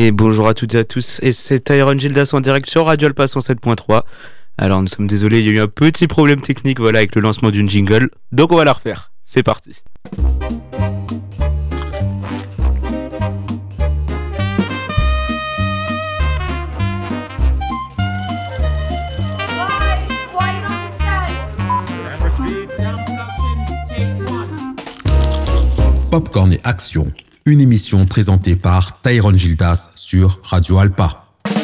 Et bonjour à toutes et à tous, et c'est Tyrone Gildas en direct sur Radio Alpa 107.3. Alors nous sommes désolés, il y a eu un petit problème technique avec le lancement d'une jingle, donc on va la refaire. C'est parti. Popcorn et Action, une émission présentée par Tyrone Gildas sur Radio Alpa.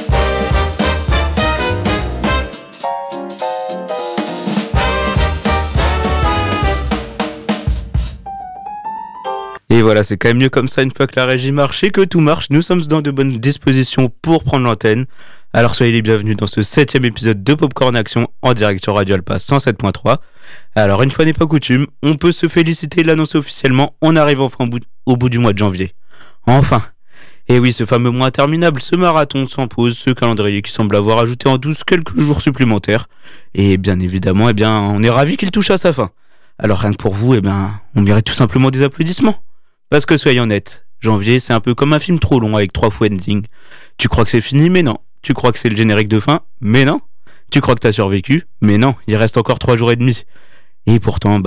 Et voilà, c'est quand même mieux comme ça une fois que la régie marche et que tout marche. Nous sommes dans de bonnes dispositions pour prendre l'antenne. Alors soyez les bienvenus dans ce 7e épisode de Popcorn Action en direct sur Radio Alpa 107.3. Alors une fois n'est pas coutume, on peut se féliciter de l'annoncer officiellement. On arrive enfin au bout du mois de janvier. Enfin. Et oui, ce fameux mois interminable, ce marathon sans pause, ce calendrier qui semble avoir ajouté en douce quelques jours supplémentaires. Et bien évidemment, on est ravis qu'il touche à sa fin. Alors rien que pour vous, on mérite tout simplement des applaudissements. Parce que soyons honnêtes, janvier c'est un peu comme un film trop long avec 3 fois ending. Tu crois que c'est fini, mais non. Tu crois que c'est le générique de fin, mais non. Tu crois que t'as survécu, mais non, il reste encore 3 jours et demi. Et pourtant,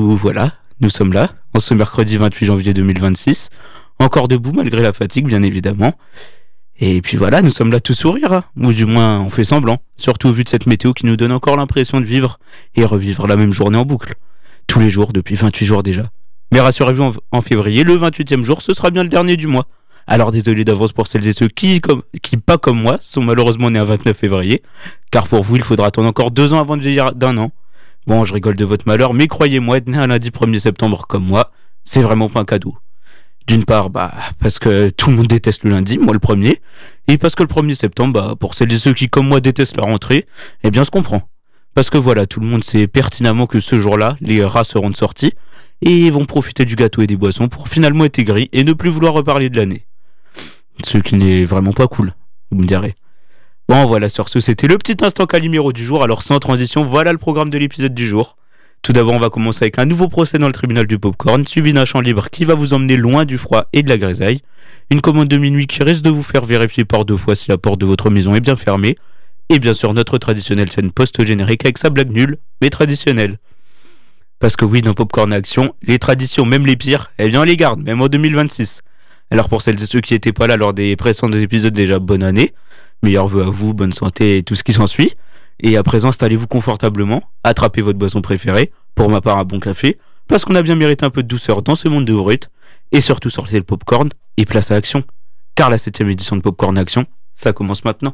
nous sommes là, en ce mercredi 28 janvier 2026, encore debout malgré la fatigue bien évidemment. Et puis voilà, nous sommes là tout sourire, ou du moins on fait semblant, surtout au vu de cette météo qui nous donne encore l'impression de vivre et revivre la même journée en boucle. Tous les jours, depuis 28 jours déjà. Mais rassurez-vous, en février, le 28e jour, ce sera bien le dernier du mois. Alors désolé d'avance pour celles et ceux qui, pas comme moi, sont malheureusement nés un 29 février, car pour vous, il faudra attendre encore 2 ans avant de vieillir d'un an. Bon, je rigole de votre malheur, mais croyez-moi, être né un lundi 1er septembre comme moi, c'est vraiment pas un cadeau. D'une part, parce que tout le monde déteste le lundi, moi le premier, et parce que le 1er septembre, pour celles et ceux qui, comme moi, détestent la rentrée, se comprend. Parce que voilà, tout le monde sait pertinemment que ce jour-là, les rats seront de sortie, et vont profiter du gâteau et des boissons pour finalement être aigris et ne plus vouloir reparler de l'année. Ce qui n'est vraiment pas cool, vous me direz. Bon voilà, sur ce, c'était le petit instant Calimero du jour, alors sans transition, voilà le programme de l'épisode du jour. Tout d'abord, on va commencer avec un nouveau procès dans le tribunal du Popcorn, suivi d'un chant libre qui va vous emmener loin du froid et de la grisaille, une commande de minuit qui risque de vous faire vérifier par 2 fois si la porte de votre maison est bien fermée, et bien sûr notre traditionnelle scène post-générique avec sa blague nulle, mais traditionnelle. Parce que oui, dans Popcorn Action, les traditions, même les pires, on les garde, même en 2026. Alors pour celles et ceux qui n'étaient pas là lors des précédents épisodes, déjà bonne année, meilleurs vœux à vous, bonne santé et tout ce qui s'ensuit. Et à présent, installez-vous confortablement, attrapez votre boisson préférée, pour ma part un bon café, parce qu'on a bien mérité un peu de douceur dans ce monde de brut, et surtout sortez le popcorn et place à action. Car la 7e édition de Popcorn Action, ça commence maintenant.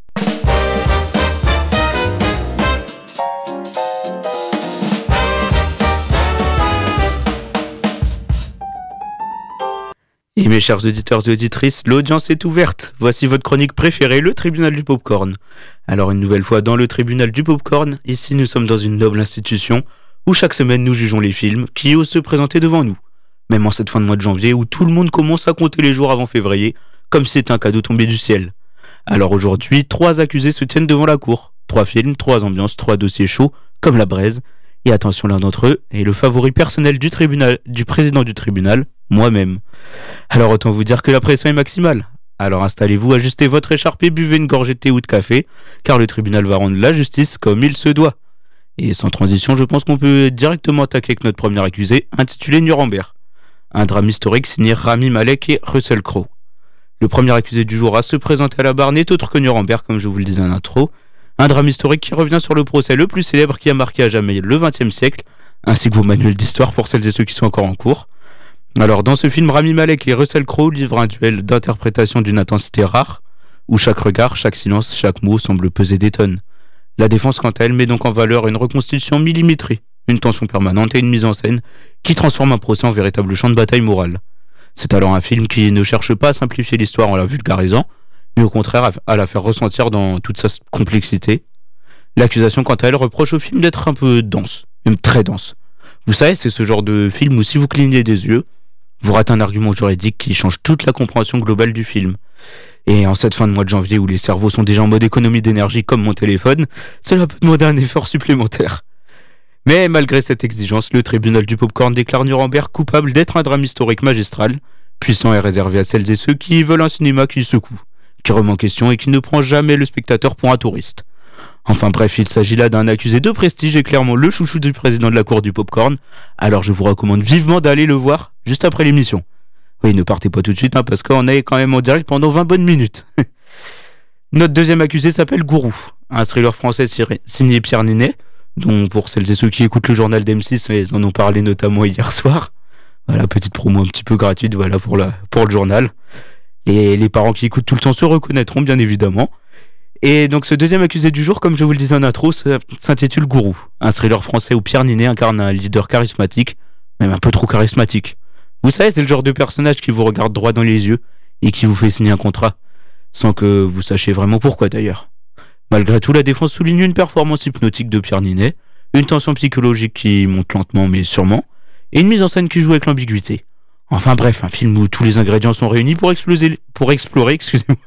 Et mes chers auditeurs et auditrices, l'audience est ouverte. Voici votre chronique préférée, le tribunal du Popcorn. Alors une nouvelle fois dans le tribunal du Popcorn, ici nous sommes dans une noble institution où chaque semaine nous jugeons les films qui osent se présenter devant nous. Même en cette fin de mois de janvier où tout le monde commence à compter les jours avant février, comme si c'était un cadeau tombé du ciel. Alors aujourd'hui, 3 accusés se tiennent devant la cour. 3 films, 3 ambiances, 3 dossiers chauds, comme la braise. Et attention, l'un d'entre eux est le favori personnel du président du tribunal, moi-même. Alors autant vous dire que la pression est maximale. Alors installez-vous, ajustez votre écharpe et buvez une gorgée de thé ou de café, car le tribunal va rendre la justice comme il se doit. Et sans transition, je pense qu'on peut directement attaquer avec notre premier accusé, intitulé Nuremberg. Un drame historique signé Rami Malek et Russell Crowe. Le premier accusé du jour à se présenter à la barre n'est autre que Nuremberg, comme je vous le disais en intro. Un drame historique qui revient sur le procès le plus célèbre qui a marqué à jamais le XXe siècle, ainsi que vos manuels d'histoire pour celles et ceux qui sont encore en cours. Alors dans ce film, Rami Malek et Russell Crowe livrent un duel d'interprétation d'une intensité rare, où chaque regard, chaque silence, chaque mot semble peser des tonnes. La défense quant à elle met donc en valeur une reconstitution millimétrée, une tension permanente et une mise en scène qui transforme un procès en véritable champ de bataille morale. C'est alors un film qui ne cherche pas à simplifier l'histoire en la vulgarisant, mais au contraire à la faire ressentir dans toute sa complexité. L'accusation quant à elle reproche au film d'être un peu dense, même très dense. Vous savez, c'est ce genre de film où si vous clignez des yeux, vous ratez un argument juridique qui change toute la compréhension globale du film. Et en cette fin de mois de janvier où les cerveaux sont déjà en mode économie d'énergie comme mon téléphone, cela peut demander un effort supplémentaire. Mais malgré cette exigence, le tribunal du Popcorn déclare Nuremberg coupable d'être un drame historique magistral, puissant est réservé à celles et ceux qui veulent un cinéma qui secoue, qui remet en question et qui ne prend jamais le spectateur pour un touriste. Enfin bref, il s'agit là d'un accusé de prestige et clairement le chouchou du président de la cour du popcorn, alors je vous recommande vivement d'aller le voir juste après l'émission. Oui, ne partez pas tout de suite, parce qu'on est quand même en direct pendant 20 bonnes minutes. Notre deuxième accusé s'appelle Gourou, un thriller français signé Pierre Ninet, dont pour celles et ceux qui écoutent le journal d'M6, ils en ont parlé notamment hier soir. Voilà, petite promo un petit peu gratuite voilà, pour le journal. Et les parents qui écoutent tout le temps se reconnaîtront bien évidemment. Et donc ce deuxième accusé du jour, comme je vous le disais en intro, s'intitule Gourou, un thriller français où Pierre Ninet incarne un leader charismatique, même un peu trop charismatique. Vous savez, c'est le genre de personnage qui vous regarde droit dans les yeux et qui vous fait signer un contrat, sans que vous sachiez vraiment pourquoi d'ailleurs. Malgré tout, la défense souligne une performance hypnotique de Pierre Ninet, une tension psychologique qui monte lentement mais sûrement, et une mise en scène qui joue avec l'ambiguïté. Enfin bref, un film où tous les ingrédients sont réunis pour explorer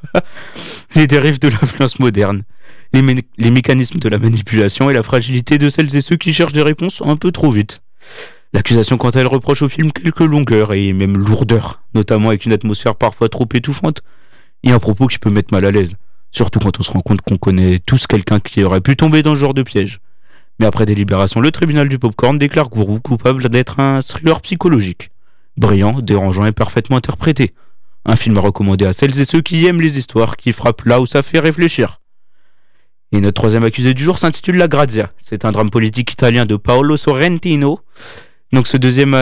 les dérives de l'influence moderne, les mécanismes de la manipulation et la fragilité de celles et ceux qui cherchent des réponses un peu trop vite. L'accusation, quant à elle, reproche au film quelques longueurs et même lourdeurs, notamment avec une atmosphère parfois trop étouffante et un propos qui peut mettre mal à l'aise, surtout quand on se rend compte qu'on connaît tous quelqu'un qui aurait pu tomber dans ce genre de piège. Mais après délibération, le tribunal du popcorn déclare Gourou coupable d'être un thriller psychologique. Brillant, dérangeant et parfaitement interprété. Un film à recommander à celles et ceux qui aiment les histoires qui frappent là où ça fait réfléchir. Et notre troisième accusé du jour s'intitule La Grazia. C'est un drame politique italien de Paolo Sorrentino. Donc ce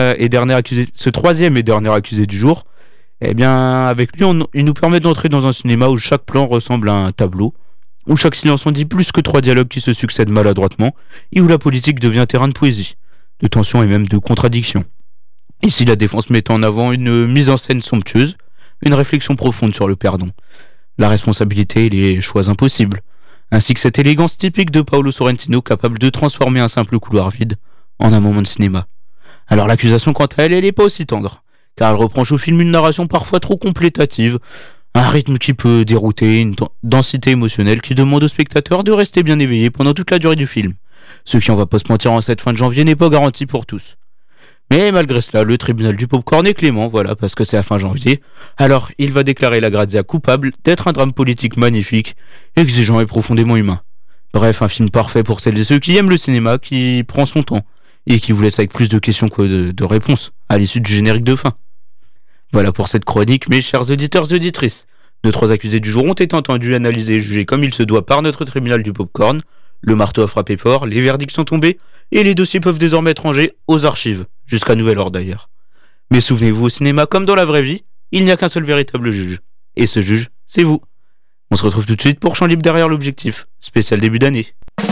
troisième et dernier accusé du jour, eh bien avec lui il nous permet d'entrer dans un cinéma où chaque plan ressemble à un tableau, où chaque silence en dit plus que 3 dialogues qui se succèdent maladroitement, et où la politique devient terrain de poésie, de tension et même de contradiction. Ici, la défense met en avant une mise en scène somptueuse, une réflexion profonde sur le pardon, la responsabilité et les choix impossibles, ainsi que cette élégance typique de Paolo Sorrentino capable de transformer un simple couloir vide en un moment de cinéma. Alors l'accusation, quant à elle, elle n'est pas aussi tendre, car elle reproche au film une narration parfois trop complétative, un rythme qui peut dérouter, une densité émotionnelle qui demande au spectateur de rester bien éveillé pendant toute la durée du film. Ce qui, on va pas se mentir, en cette fin de janvier n'est pas garanti pour tous. Mais malgré cela, le tribunal du popcorn est clément, voilà, parce que c'est à fin janvier. Alors, il va déclarer La Grazia coupable d'être un drame politique magnifique, exigeant et profondément humain. Bref, un film parfait pour celles et ceux qui aiment le cinéma, qui prend son temps, et qui vous laisse avec plus de questions que de réponses, à l'issue du générique de fin. Voilà pour cette chronique, mes chers auditeurs et auditrices. Nos 3 accusés du jour ont été entendus, analysés et jugés comme il se doit par notre tribunal du popcorn. Le marteau a frappé fort, les verdicts sont tombés, et les dossiers peuvent désormais être rangés aux archives, jusqu'à nouvel ordre d'ailleurs. Mais souvenez-vous, au cinéma comme dans la vraie vie, il n'y a qu'un seul véritable juge. Et ce juge, c'est vous. On se retrouve tout de suite pour Champ Libre derrière l'objectif, spécial début d'année.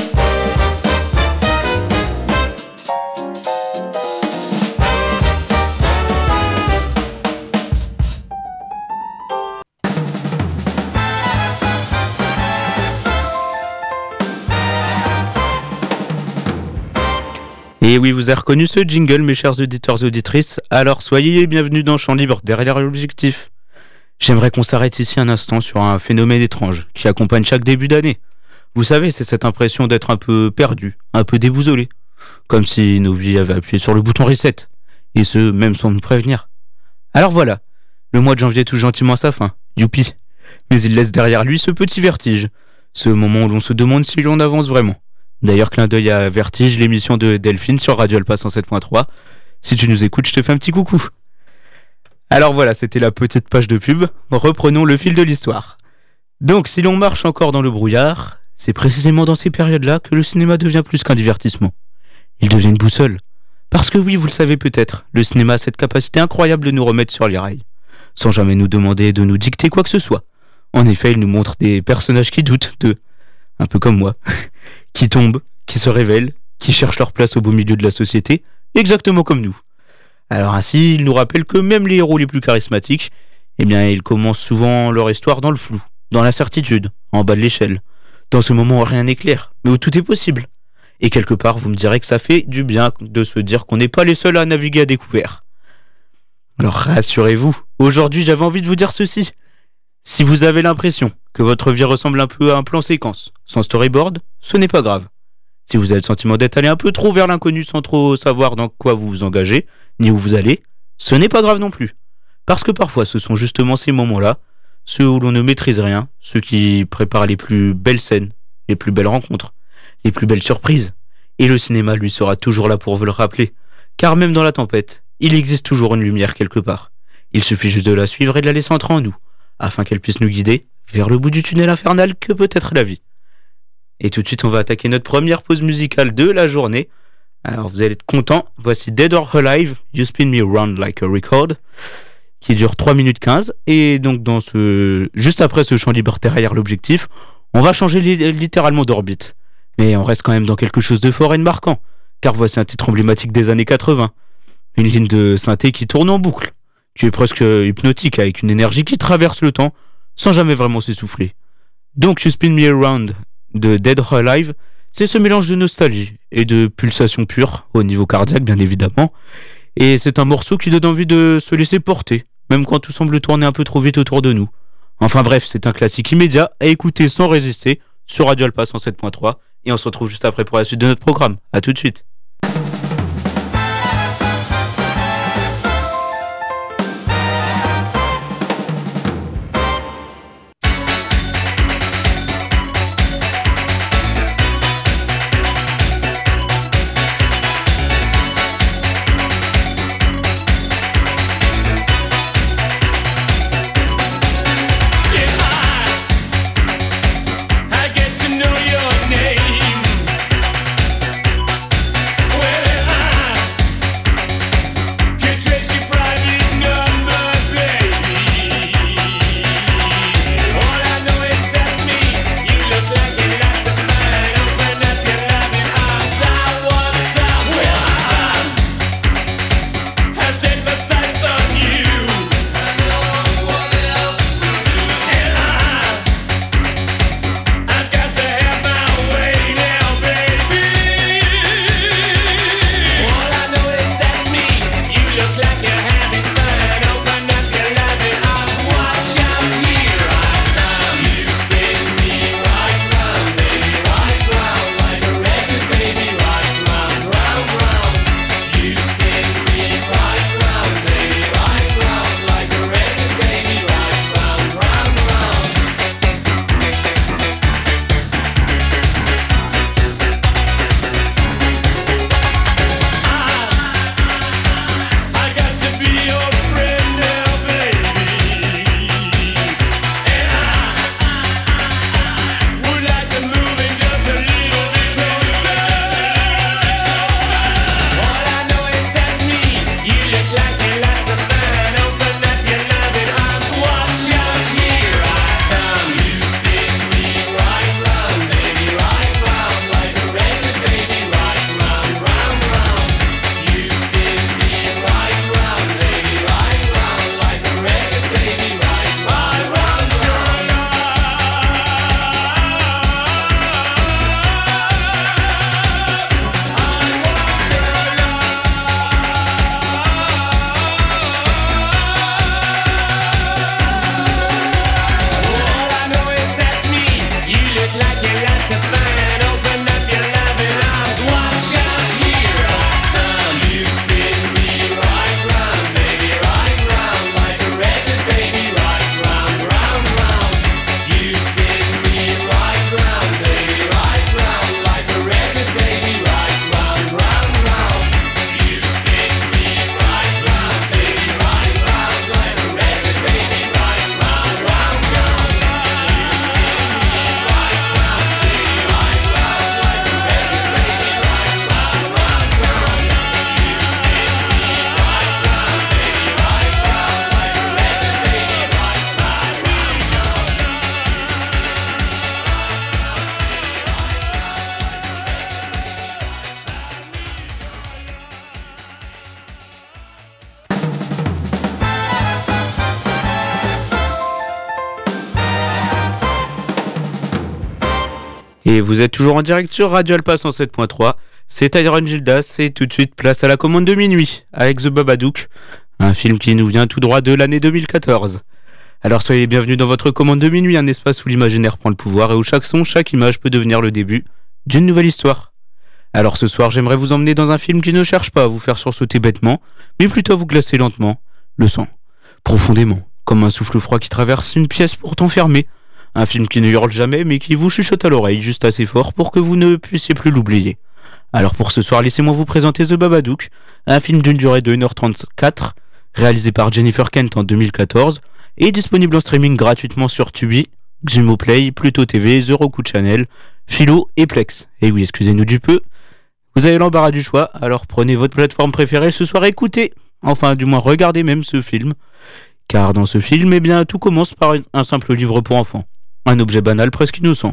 Et oui, vous avez reconnu ce jingle, mes chers auditeurs et auditrices, alors soyez les bienvenus dans Champ Libre, derrière l'objectif. J'aimerais qu'on s'arrête ici un instant sur un phénomène étrange qui accompagne chaque début d'année. Vous savez, c'est cette impression d'être un peu perdu, un peu déboussolé, comme si nos vies avaient appuyé sur le bouton reset, et ce, même sans nous prévenir. Alors voilà, le mois de janvier touche gentiment à sa fin, youpi. Mais il laisse derrière lui ce petit vertige, ce moment où l'on se demande si l'on avance vraiment. D'ailleurs, clin d'œil à Vertige, l'émission de Delphine sur Radio Alpa 107.3. Si tu nous écoutes, je te fais un petit coucou. Alors voilà, c'était la petite page de pub. Reprenons le fil de l'histoire. Donc, si l'on marche encore dans le brouillard, c'est précisément dans ces périodes-là que le cinéma devient plus qu'un divertissement. Il devient une boussole. Parce que oui, vous le savez peut-être, le cinéma a cette capacité incroyable de nous remettre sur les rails, sans jamais nous demander de nous dicter quoi que ce soit. En effet, il nous montre des personnages qui doutent d'eux, un peu comme moi, qui tombent, qui se révèlent, qui cherchent leur place au beau milieu de la société, exactement comme nous. Alors ainsi, il nous rappelle que même les héros les plus charismatiques, eh bien, ils commencent souvent leur histoire dans le flou, dans l'incertitude, en bas de l'échelle, dans ce moment où rien n'est clair, mais où tout est possible. Et quelque part, vous me direz que ça fait du bien de se dire qu'on n'est pas les seuls à naviguer à découvert. Alors rassurez-vous, aujourd'hui j'avais envie de vous dire ceci. Si vous avez l'impression que votre vie ressemble un peu à un plan séquence, sans storyboard, ce n'est pas grave. Si vous avez le sentiment d'être allé un peu trop vers l'inconnu sans trop savoir dans quoi vous vous engagez, ni où vous allez, ce n'est pas grave non plus. Parce que parfois ce sont justement ces moments-là, ceux où l'on ne maîtrise rien, ceux qui préparent les plus belles scènes, les plus belles rencontres, les plus belles surprises. Et le cinéma lui sera toujours là pour vous le rappeler. Car même dans la tempête, il existe toujours une lumière quelque part. Il suffit juste de la suivre et de la laisser entrer en nous, afin qu'elle puisse nous guider vers le bout du tunnel infernal que peut être la vie. Et tout de suite, on va attaquer notre première pause musicale de la journée. Alors vous allez être contents, voici Dead or Alive, You Spin Me Around Like a Record, qui dure 3 minutes 15. Et donc juste après ce chant libertaire derrière l'objectif, on va changer littéralement d'orbite. Mais on reste quand même dans quelque chose de fort et de marquant, car voici un titre emblématique des années 80. Une ligne de synthé qui tourne en boucle, qui est presque hypnotique, avec une énergie qui traverse le temps, sans jamais vraiment s'essouffler. Donc You Spin Me Around de Dead or Alive, c'est ce mélange de nostalgie et de pulsation pure, au niveau cardiaque bien évidemment, et c'est un morceau qui donne envie de se laisser porter, même quand tout semble tourner un peu trop vite autour de nous. Enfin bref, c'est un classique immédiat à écouter sans résister sur Radio Alpa 107.3, et on se retrouve juste après pour la suite de notre programme. A tout de suite. Et vous êtes toujours en direct sur Radio Alpa 107.3. C'est Tyron Gildas et tout de suite place à la commande de minuit avec The Babadook, un film qui nous vient tout droit de l'année 2014. Alors soyez les bienvenus dans votre commande de minuit, un espace où l'imaginaire prend le pouvoir et où chaque son, chaque image peut devenir le début d'une nouvelle histoire. Alors ce soir, j'aimerais vous emmener dans un film qui ne cherche pas à vous faire sursauter bêtement, mais plutôt à vous glacer lentement le sang. profondément, comme un souffle froid qui traverse une pièce pourtant fermée. Un film qui ne hurle jamais mais qui vous chuchote à l'oreille juste assez fort pour que vous ne puissiez plus l'oublier. Alors pour ce soir, laissez-moi vous présenter The Babadook, un film d'une durée de 1h34, réalisé par Jennifer Kent en 2014, et disponible en streaming gratuitement sur Tubi, Xumo Play, Pluto TV, The Roku Channel, Philo et Plex. Et oui, excusez-nous du peu, vous avez l'embarras du choix, alors prenez votre plateforme préférée ce soir, écoutez, enfin du moins regardez même ce film, car dans ce film, eh bien, tout commence par un simple livre pour enfants, un objet banal presque innocent,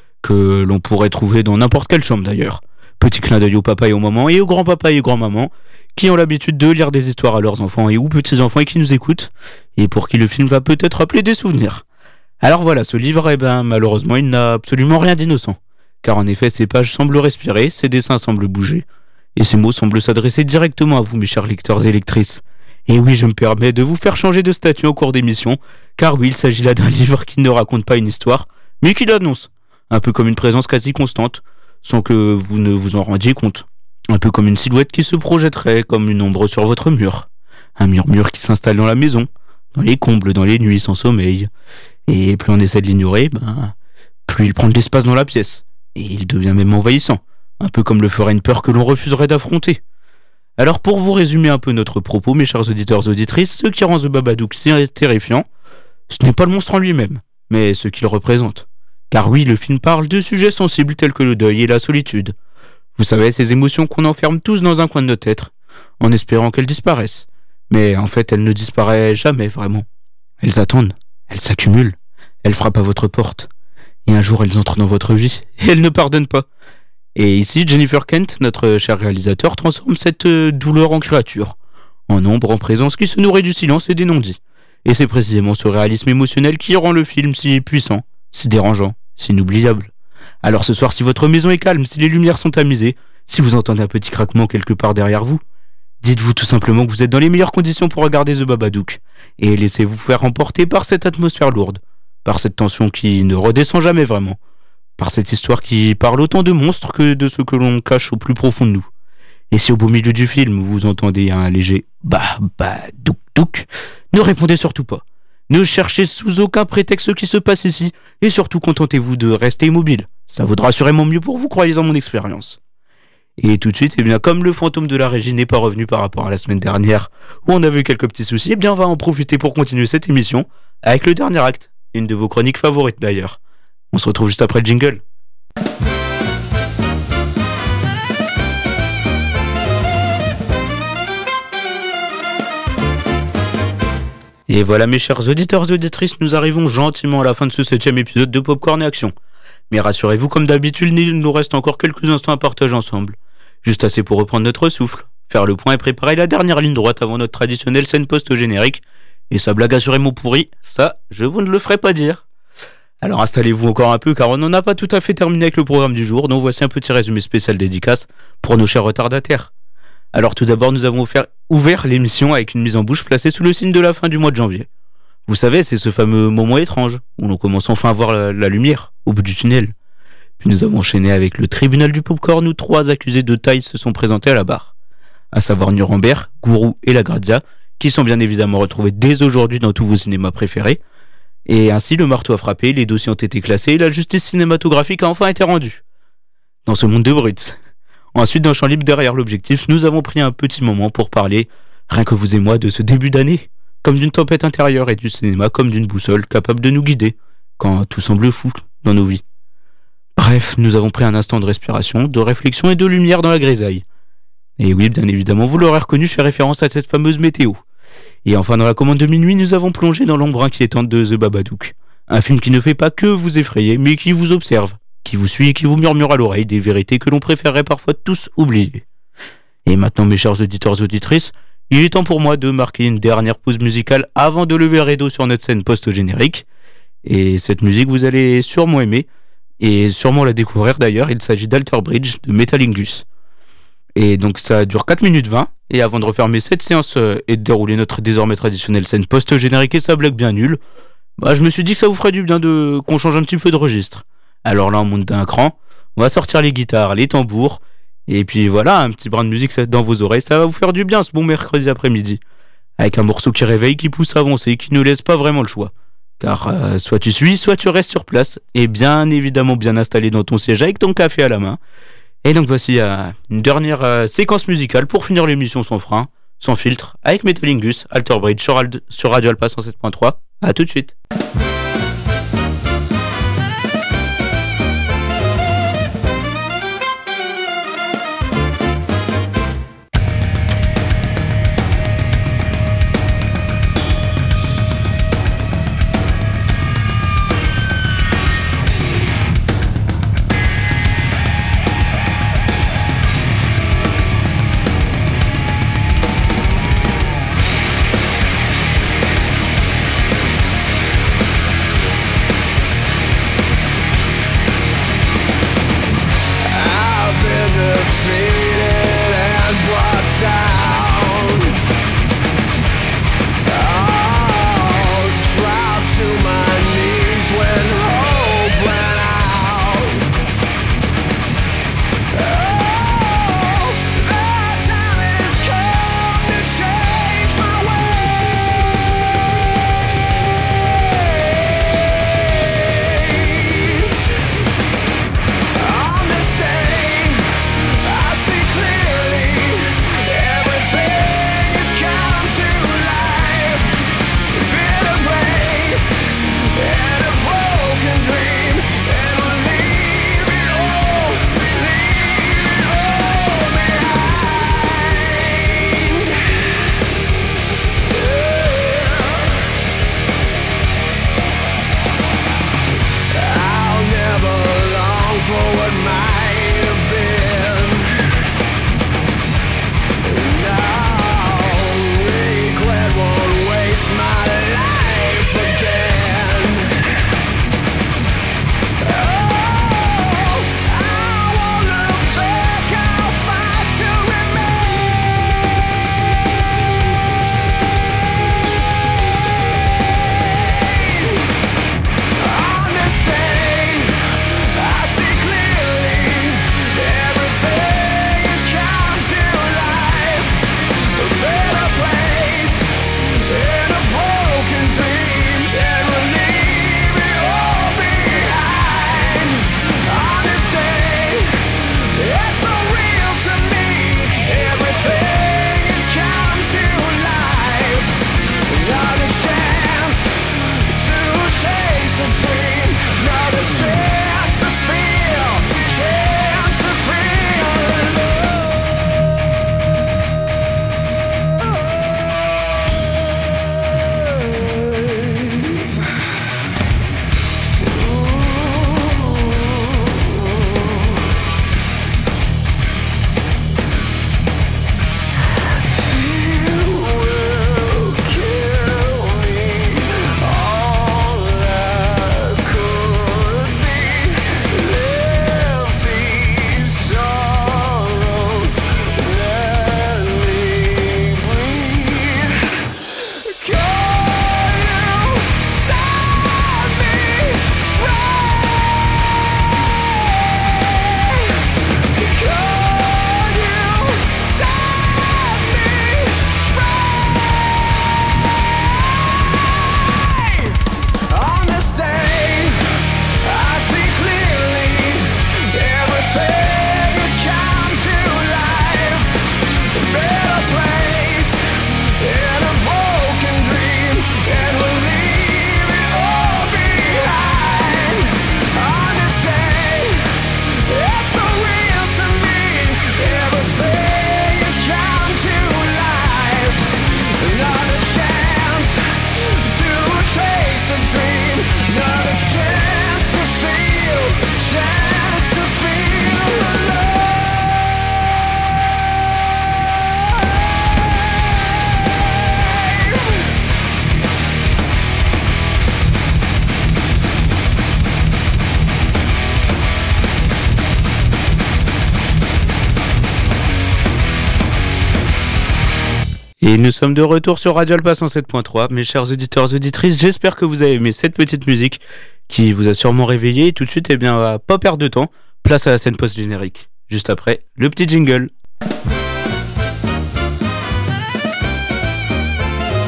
que l'on pourrait trouver dans n'importe quelle chambre d'ailleurs. Petit clin d'œil au papa et aux mamans et aux grands-papas et grand-mamans qui ont l'habitude de lire des histoires à leurs enfants et ou petits-enfants et qui nous écoutent, et pour qui le film va peut-être rappeler des souvenirs. Alors voilà, ce livre, malheureusement, il n'a absolument rien d'innocent. Car en effet, ses pages semblent respirer, ses dessins semblent bouger, et ses mots semblent s'adresser directement à vous, mes chers lecteurs et lectrices. Et oui, je me permets de vous faire changer de statut au cours d'émission, car oui, il s'agit là d'un livre qui ne raconte pas une histoire, mais qui l'annonce, un peu comme une présence quasi constante, sans que vous ne vous en rendiez compte. Un peu comme une silhouette qui se projetterait comme une ombre sur votre mur. Un murmure qui s'installe dans la maison, dans les combles, dans les nuits sans sommeil. Et plus on essaie de l'ignorer, plus il prend de l'espace dans la pièce. Et il devient même envahissant, un peu comme le ferait une peur que l'on refuserait d'affronter. Alors pour vous résumer un peu notre propos, mes chers auditeurs et auditrices, ce qui rend The Babadook si terrifiant, ce n'est pas le monstre en lui-même, mais ce qu'il représente. Car oui, le film parle de sujets sensibles tels que le deuil et la solitude. Vous savez, ces émotions qu'on enferme tous dans un coin de notre être, en espérant qu'elles disparaissent. Mais en fait, elles ne disparaissent jamais vraiment. Elles attendent, elles s'accumulent, elles frappent à votre porte. Et un jour, elles entrent dans votre vie, et elles ne pardonnent pas. Et ici, Jennifer Kent, notre cher réalisateur, transforme cette douleur en créature, en ombre, en présence qui se nourrit du silence et des non-dits. Et c'est précisément ce réalisme émotionnel qui rend le film si puissant, si dérangeant, si inoubliable. Alors ce soir, si votre maison est calme, si les lumières sont tamisées, si vous entendez un petit craquement quelque part derrière vous, dites-vous tout simplement que vous êtes dans les meilleures conditions pour regarder The Babadook, et laissez-vous faire emporter par cette atmosphère lourde, par cette tension qui ne redescend jamais vraiment, par cette histoire qui parle autant de monstres que de ce que l'on cache au plus profond de nous. Et si au beau milieu du film vous entendez un léger Babadook, ne répondez surtout pas. Ne cherchez sous aucun prétexte ce qui se passe ici, et surtout contentez-vous de rester immobile. Ça vaudra assurément mieux pour vous, croyez en mon expérience. Et tout de suite, comme le fantôme de la régie n'est pas revenu par rapport à la semaine dernière, où on a vu quelques petits soucis, on va en profiter pour continuer cette émission avec le dernier acte, une de vos chroniques favorites d'ailleurs. On se retrouve juste après le jingle. Et voilà mes chers auditeurs et auditrices, nous arrivons gentiment à la fin de ce 7e épisode de Popcorn et Action. Mais rassurez-vous, comme d'habitude, il nous reste encore quelques instants à partager ensemble. Juste assez pour reprendre notre souffle, faire le point et préparer la dernière ligne droite avant notre traditionnelle scène post-générique. Et sa blague assurément pourrie, ça, je vous ne le ferai pas dire. Alors installez-vous encore un peu car on n'en a pas tout à fait terminé avec le programme du jour, donc voici un petit résumé spécial dédicace pour nos chers retardataires. Alors tout d'abord, nous avons ouvert l'émission avec une mise en bouche placée sous le signe de la fin du mois de janvier. Vous savez, c'est ce fameux moment étrange, où l'on commence enfin à voir la lumière, au bout du tunnel. Puis nous avons enchaîné avec le tribunal du popcorn où 3 accusés de taille se sont présentés à la barre. À savoir Nuremberg, Gourou et La Grazia, qui sont bien évidemment retrouvés dès aujourd'hui dans tous vos cinémas préférés. Et ainsi, le marteau a frappé, les dossiers ont été classés et la justice cinématographique a enfin été rendue. Dans ce monde de brutes. Ensuite, dans Champ Libre, derrière l'objectif, nous avons pris un petit moment pour parler, rien que vous et moi, de ce début d'année, comme d'une tempête intérieure et du cinéma comme d'une boussole capable de nous guider, quand tout semble fou dans nos vies. Bref, nous avons pris un instant de respiration, de réflexion et de lumière dans la grisaille. Et oui, bien évidemment, vous l'aurez reconnu, je fais référence à cette fameuse météo. Et enfin, dans la commande de minuit, nous avons plongé dans l'ombre inquiétante de The Babadook. Un film qui ne fait pas que vous effrayer, mais qui vous observe, qui vous suit et qui vous murmure à l'oreille des vérités que l'on préférerait parfois tous oublier. Et maintenant, mes chers auditeurs et auditrices, il est temps pour moi de marquer une dernière pause musicale avant de lever le rideau sur notre scène post-générique. Et cette musique, vous allez sûrement aimer, et sûrement la découvrir d'ailleurs, il s'agit d'Alter Bridge de Metalingus. Et donc ça dure 4 minutes 20, et avant de refermer cette séance et de dérouler notre désormais traditionnelle scène post-générique et sa blague bien nulle, je me suis dit que ça vous ferait du bien qu'on change un petit peu de registre. Alors là, on monte d'un cran, on va sortir les guitares, les tambours, et puis voilà, un petit brin de musique dans vos oreilles, ça va vous faire du bien ce bon mercredi après-midi. avec un morceau qui réveille, qui pousse à avancer, qui ne laisse pas vraiment le choix. Car soit tu suis, soit tu restes sur place, et bien évidemment bien installé dans ton siège avec ton café à la main. Et donc voici une dernière séquence musicale pour finir l'émission sans frein, sans filtre, avec Metalingus, Alter Bridge sur Radio Alpa 107.3. A tout de suite. Et nous sommes de retour sur Radio Alpa 107.3. Mes chers auditeurs et auditrices, j'espère que vous avez aimé cette petite musique qui vous a sûrement réveillé. Et tout de suite, eh bien, pas perdre de temps, place à la scène post-générique. Juste après, le petit jingle.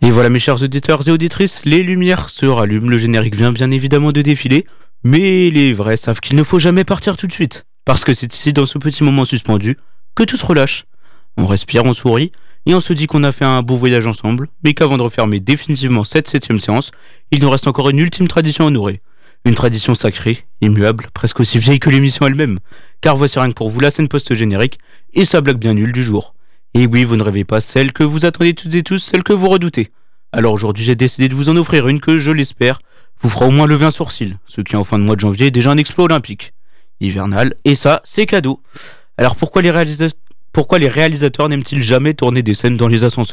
Et voilà mes chers auditeurs et auditrices, les lumières se rallument, le générique vient bien évidemment de défiler, mais les vrais savent qu'il ne faut jamais partir tout de suite, parce que c'est ici dans ce petit moment suspendu que tout se relâche. On respire, on sourit, et on se dit qu'on a fait un beau voyage ensemble, mais qu'avant de refermer définitivement cette 7e séance, il nous reste encore une ultime tradition à honorer. Une tradition sacrée, immuable, presque aussi vieille que l'émission elle-même, car voici rien que pour vous la scène post-générique et sa blague bien nulle du jour. Et oui, vous ne rêvez pas celle que vous attendez toutes et tous, celle que vous redoutez. Alors aujourd'hui, j'ai décidé de vous en offrir une que, je l'espère, vous fera au moins lever un sourcil, ce qui en fin de mois de janvier est déjà un exploit olympique. Hivernal, et ça, c'est cadeau. Alors pourquoi les réalisateurs n'aiment-ils jamais tourner des scènes dans les ascenseurs ?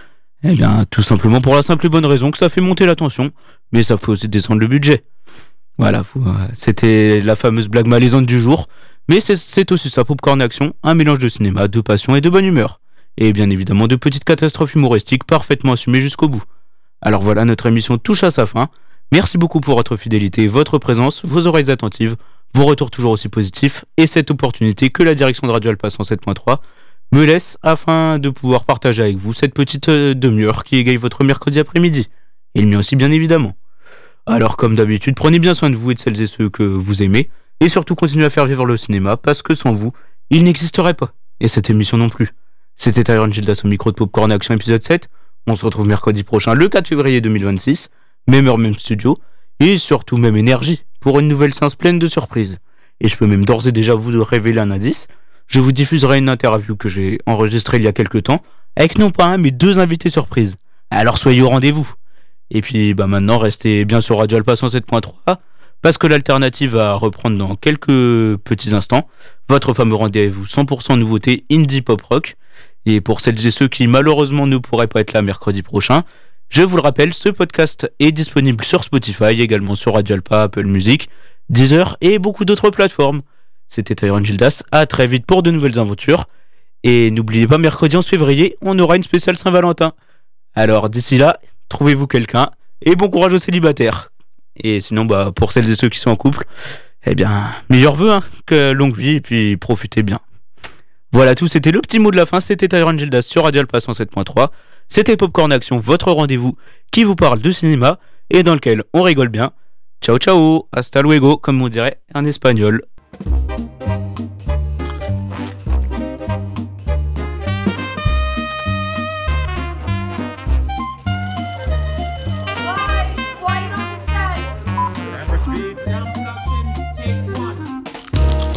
Eh bien, tout simplement pour la simple et bonne raison que ça fait monter la tension, mais ça fait aussi descendre le budget. Voilà, c'était la fameuse blague malaisante du jour, mais c'est aussi ça, Popcorn Action, un mélange de cinéma, de passion et de bonne humeur. Et bien évidemment de petites catastrophes humoristiques parfaitement assumées jusqu'au bout. Alors voilà, notre émission touche à sa fin. Merci beaucoup pour votre fidélité, votre présence, vos oreilles attentives, vos retours toujours aussi positifs, et cette opportunité que la direction de Radio Alpa 107.3 me laisse afin de pouvoir partager avec vous cette petite demi-heure qui égaye votre mercredi après-midi. Et le mien aussi bien évidemment. Alors comme d'habitude, prenez bien soin de vous et de celles et ceux que vous aimez, et surtout continuez à faire vivre le cinéma, parce que sans vous, il n'existerait pas. Et cette émission non plus. C'était Tyron Gildas au micro de Popcorn Action épisode 7. On se retrouve mercredi prochain, le 4 février 2026. Même heure, même studio. Et surtout même énergie, pour une nouvelle séance pleine de surprises. Et je peux même d'ores et déjà vous révéler un indice. Je vous diffuserai une interview que j'ai enregistrée il y a quelques temps, avec non pas un, mais 2 invités surprises. Alors soyez au rendez-vous. Et puis maintenant, restez bien sur Radio Alpa 107.3, parce que l'alternative va reprendre dans quelques petits instants. Votre fameux rendez-vous 100% nouveauté indie pop rock. Et pour celles et ceux qui malheureusement ne pourraient pas être là mercredi prochain, je vous le rappelle, ce podcast est disponible sur Spotify, également sur Radio Alpa, Apple Music, Deezer et beaucoup d'autres plateformes. C'était Tyron Gildas, à très vite pour de nouvelles aventures. Et n'oubliez pas, mercredi 11 février, on aura une spéciale Saint-Valentin. Alors d'ici là, trouvez-vous quelqu'un, et bon courage aux célibataires. Et sinon, pour celles et ceux qui sont en couple, eh bien, meilleurs vœux, que longue vie, et puis profitez bien. Voilà tout, c'était le petit mot de la fin, c'était Tyron Gildas sur Radio Alpa 107.3. C'était Popcorn Action, votre rendez-vous qui vous parle de cinéma et dans lequel on rigole bien. Ciao ciao, hasta luego, comme on dirait en espagnol.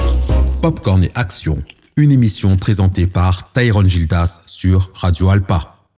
Popcorn et Action, une émission présentée par Tyron Gildas sur Radio Alpa.